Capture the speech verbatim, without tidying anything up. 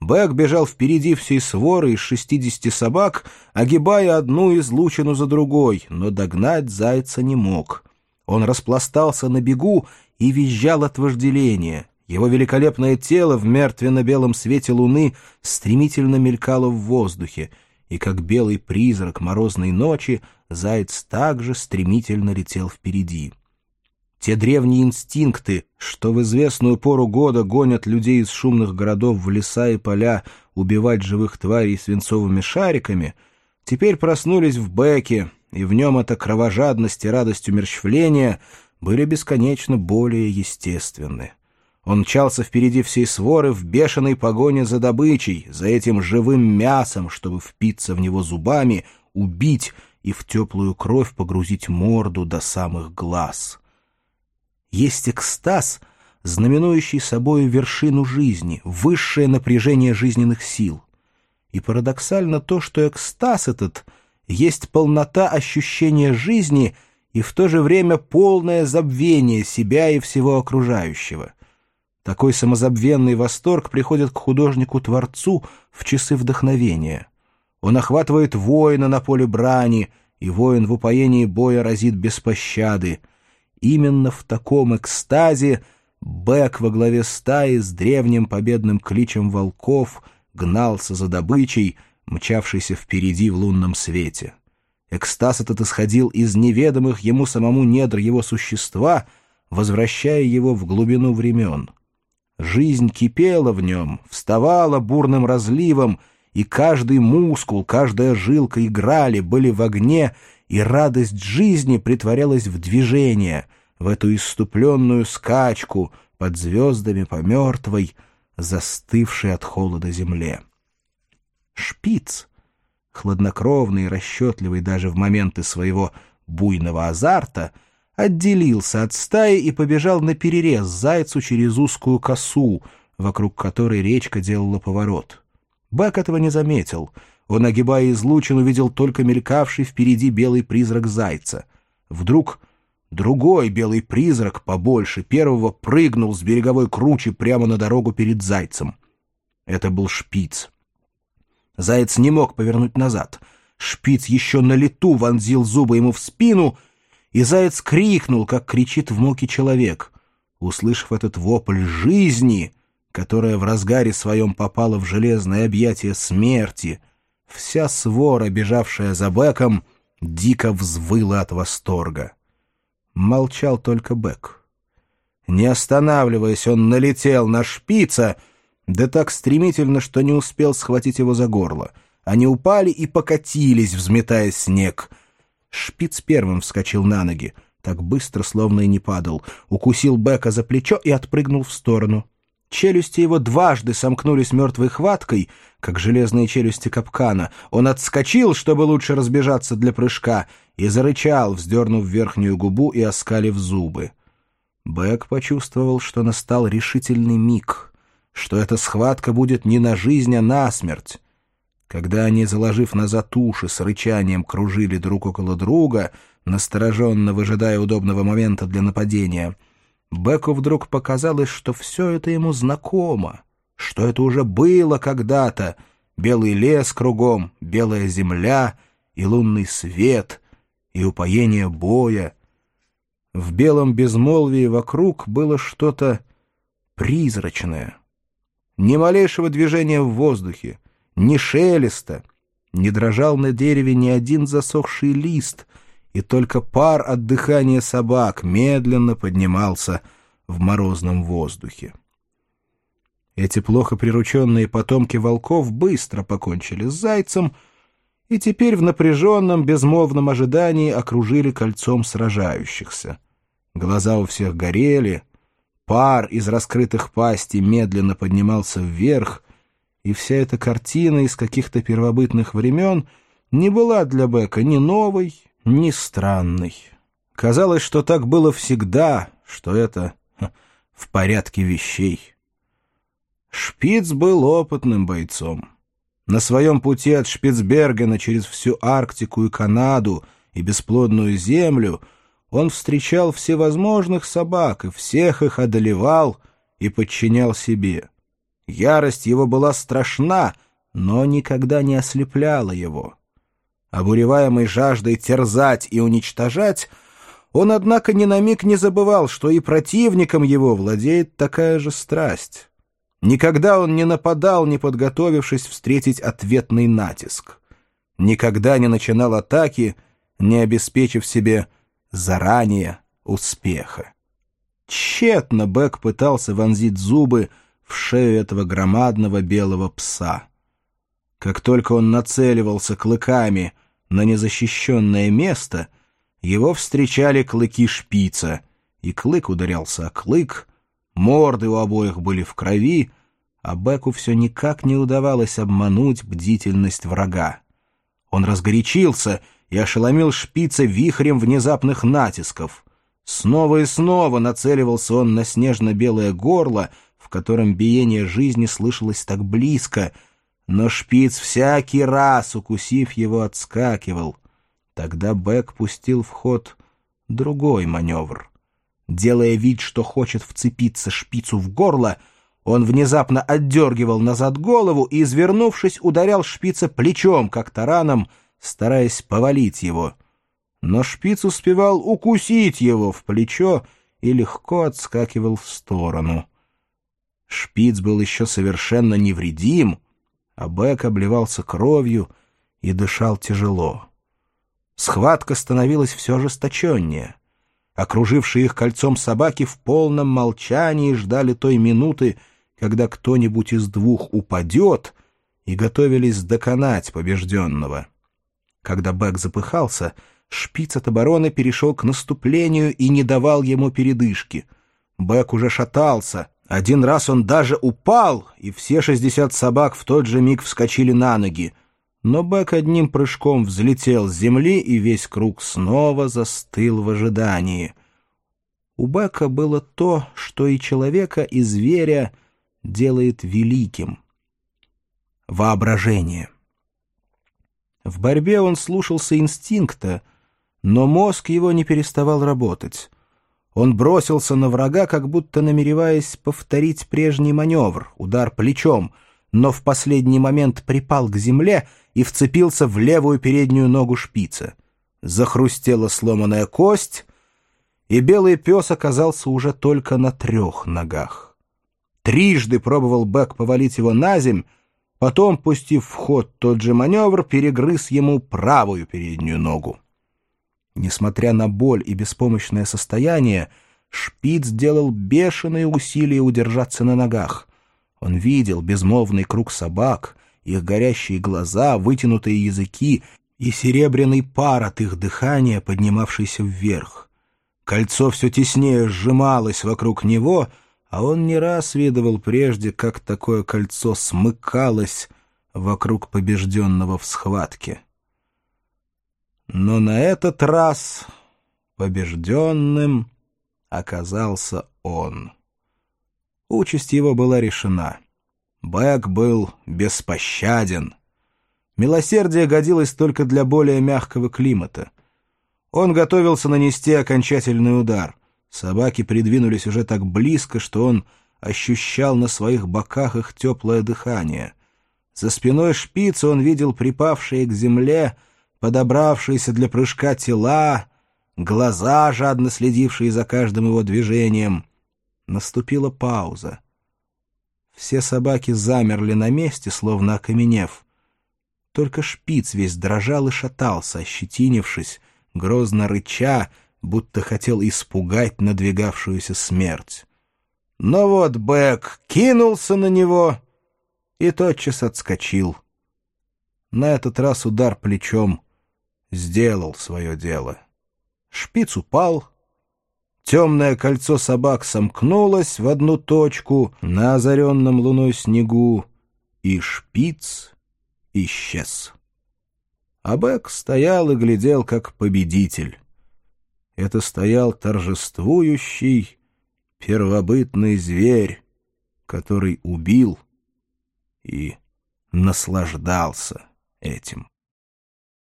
Бэк бежал впереди всей своры из шестидесяти собак, огибая одну излучину за другой, но догнать зайца не мог. Он распластался на бегу и визжал от вожделения. Его великолепное тело в мертвенно-белом свете луны стремительно мелькало в воздухе, и как белый призрак морозной ночи заяц также стремительно летел впереди. Те древние инстинкты, что в известную пору года гонят людей из шумных городов в леса и поля убивать живых тварей свинцовыми шариками, теперь проснулись в Бэке, и в нем эта кровожадность и радость умерщвления были бесконечно более естественны. Он мчался впереди всей своры в бешеной погоне за добычей, за этим живым мясом, чтобы впиться в него зубами, убить и в теплую кровь погрузить морду до самых глаз. Есть экстаз, знаменующий собою вершину жизни, высшее напряжение жизненных сил. И парадоксально то, что экстаз этот есть полнота ощущения жизни и в то же время полное забвение себя и всего окружающего. Такой самозабвенный восторг приходит к художнику-творцу в часы вдохновения. Он охватывает воина на поле брани, и воин в упоении боя разит без пощады. Именно в таком экстазе Бэк во главе стаи с древним победным кличем волков гнался за добычей, мчавшейся впереди в лунном свете. Экстаз этот исходил из неведомых ему самому недр его существа, возвращая его в глубину времен. Жизнь кипела в нем, вставала бурным разливом, и каждый мускул, каждая жилка играли, были в огне, и радость жизни притворялась в движение, в эту исступленную скачку под звездами по мертвой, застывшей от холода земле. Шпиц, хладнокровный и расчетливый даже в моменты своего буйного азарта, отделился от стаи и побежал наперерез зайцу через узкую косу, вокруг которой речка делала поворот. Бэк этого не заметил. Он, огибая излучин, увидел только мелькавший впереди белый призрак зайца. Вдруг другой белый призрак, побольше первого, прыгнул с береговой кручи прямо на дорогу перед зайцем. Это был Шпиц. Заяц не мог повернуть назад. Шпиц еще на лету вонзил зубы ему в спину, и заяц крикнул, как кричит в муке человек. Услышав этот вопль жизни, которая в разгаре своем попала в железное объятие смерти, вся свора, бежавшая за Бэком, дико взвыла от восторга. Молчал только Бэк. Не останавливаясь, он налетел на Шпица, да так стремительно, что не успел схватить его за горло. Они упали и покатились, взметая снег. Шпиц первым вскочил на ноги, так быстро, словно и не падал, укусил Бэка за плечо и отпрыгнул в сторону. Челюсти его дважды сомкнулись мертвой хваткой, как железные челюсти капкана. Он отскочил, чтобы лучше разбежаться для прыжка, и зарычал, вздернув верхнюю губу и оскалив зубы. Бэк почувствовал, что настал решительный миг, что эта схватка будет не на жизнь, а на смерть. Когда они, заложив назад уши, с рычанием кружили друг около друга, настороженно выжидая удобного момента для нападения, Бэку вдруг показалось, что все это ему знакомо, что это уже было когда-то: белый лес кругом, белая земля и лунный свет, и упоение боя. В белом безмолвии вокруг было что-то призрачное. Ни малейшего движения в воздухе, ни шелеста, не дрожал на дереве ни один засохший лист, и только пар от дыхания собак медленно поднимался в морозном воздухе. Эти плохо прирученные потомки волков быстро покончили с зайцем и теперь в напряженном безмолвном ожидании окружили кольцом сражающихся. Глаза у всех горели, пар из раскрытых пастей медленно поднимался вверх, и вся эта картина из каких-то первобытных времен не была для Бэка ни новой, ни странной. Казалось, что так было всегда, что это ха, в порядке вещей. Шпиц был опытным бойцом. На своем пути от Шпицбергена через всю Арктику и Канаду и бесплодную землю он встречал всевозможных собак и всех их одолевал и подчинял себе. Ярость его была страшна, но никогда не ослепляла его. Обуреваемый жаждой терзать и уничтожать, он, однако, ни на миг не забывал, что и противником его владеет такая же страсть. Никогда он не нападал, не подготовившись встретить ответный натиск. Никогда не начинал атаки, не обеспечив себе заранее успеха. Тщетно Бэк пытался вонзить зубы в шею этого громадного белого пса. Как только он нацеливался клыками на незащищенное место, его встречали клыки шпица, и клык ударялся о клык, морды у обоих были в крови, а Бэку все никак не удавалось обмануть бдительность врага. Он разгорячился и ошеломил шпица вихрем внезапных натисков. Снова и снова нацеливался он на снежно-белое горло, в котором биение жизни слышалось так близко, но шпиц всякий раз, укусив его, отскакивал. Тогда Бэк пустил в ход другой маневр. Делая вид, что хочет вцепиться шпицу в горло, он внезапно отдергивал назад голову и, извернувшись, ударял шпица плечом, как тараном, стараясь повалить его. Но шпиц успевал укусить его в плечо и легко отскакивал в сторону. Шпиц был еще совершенно невредим, а Бэк обливался кровью и дышал тяжело. Схватка становилась все ожесточеннее. Окружившие их кольцом собаки в полном молчании ждали той минуты, когда кто-нибудь из двух упадет, и готовились доконать побежденного. Когда Бэк запыхался, шпиц от обороны перешел к наступлению и не давал ему передышки. Бэк уже шатался. Один раз он даже упал, и все шестьдесят собак в тот же миг вскочили на ноги. Но Бэк одним прыжком взлетел с земли, и весь круг снова застыл в ожидании. У Бэка было то, что и человека, и зверя делает великим — воображение. В борьбе он слушался инстинкта, но мозг его не переставал работать. Он бросился на врага, как будто намереваясь повторить прежний маневр — удар плечом, но в последний момент припал к земле и вцепился в левую переднюю ногу шпица. Захрустела сломанная кость, и белый пес оказался уже только на трех ногах. Трижды пробовал Бэк повалить его на земь, потом, пустив в ход тот же маневр, перегрыз ему правую переднюю ногу. Несмотря на боль и беспомощное состояние, шпиц делал бешеные усилия удержаться на ногах. Он видел безмолвный круг собак, их горящие глаза, вытянутые языки и серебряный пар от их дыхания, поднимавшийся вверх. Кольцо все теснее сжималось вокруг него, а он не раз видывал прежде, как такое кольцо смыкалось вокруг побежденного в схватке. Но на этот раз побежденным оказался он. Участь его была решена. Бэк был беспощаден. Милосердие годилось только для более мягкого климата. Он готовился нанести окончательный удар. Собаки придвинулись уже так близко, что он ощущал на своих боках их теплое дыхание. За спиной шпица он видел припавшие к земле, подобравшиеся для прыжка тела, глаза, жадно следившие за каждым его движением. Наступила пауза. Все собаки замерли на месте, словно окаменев. Только шпиц весь дрожал и шатался, ощетинившись, грозно рыча, будто хотел испугать надвигавшуюся смерть. Но вот Бэк кинулся на него и тотчас отскочил. На этот раз удар плечом сделал свое дело. Шпиц упал. Темное кольцо собак сомкнулось в одну точку на озаренном луной снегу, и шпиц исчез. А Бэк стоял и глядел, как победитель. Это стоял торжествующий, первобытный зверь, который убил и наслаждался этим.